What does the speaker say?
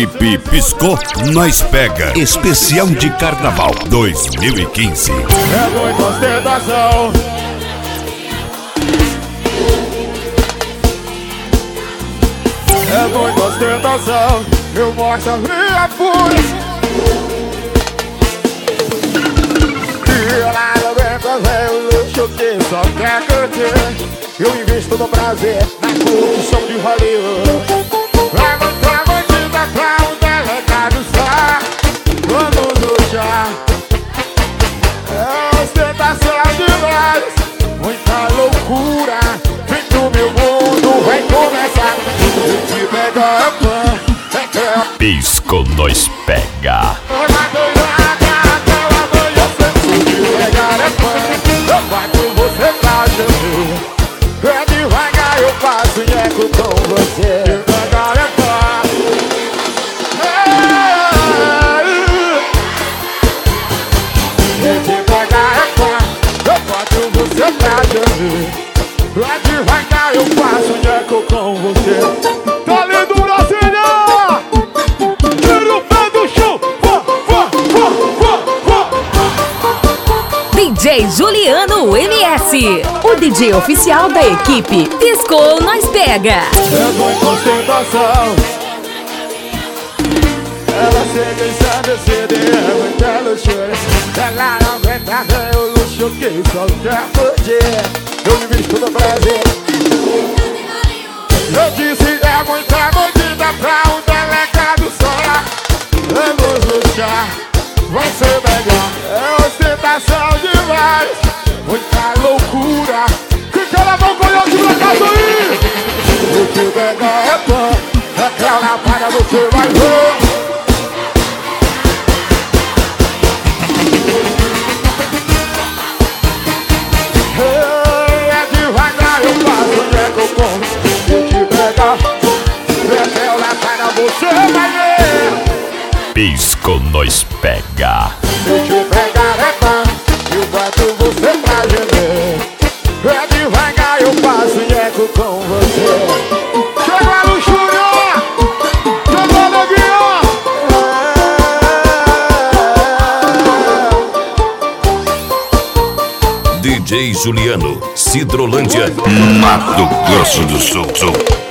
Equipe Piscou, Nós Pega. Especial de Carnaval 2015. É muita ostentação. É muita ostentação. Eu mostro a minha fúria. E ela não vem fazer o luxo que só quer curtir. Eu invisto no prazer, na curtição de Hollywood. Vai mostrar a bandida pra um delegado só. Vamos lutar. É ostentação demais, muita loucura. Vem pro meu mundo, vai começar. Eu te pego a pan, Pisco, Nós Pega. É devagar, eu faço nheco com você. Devagar é pá. É devagar é pá. Eu boto você pra dormir. É devagar, eu faço nheco com você. Tá lindo, Brasília! Tira o pé do chão. DJ Juliano MS, o DJ oficial da equipe Piscou, Nós Pega. É muita ostentação. Ela chega em Santa City, é muita luxúria. Ela não aguenta ver o luxo que só quer fugir. Eu invisto no prazer. Eu disse é muita bandida pra um delegado só. Vamos lutar, vai ser melhor. É ostentação demais, muita loucura. Que ela não conhece pra casa aí. Se te pegar é pão, aquela palha você vai ver. É devagar, eu faço nheco com. Se te pegar, aquela palha você vai ver. Pisco, Nós Pega. Se te pegar é pão, eu boto você pra gemer. É devagar, eu faço nheco com você. Chega a luxúria, chega a neguinha. DJ Juliano, Cidrolândia, Mato Grosso do Sul.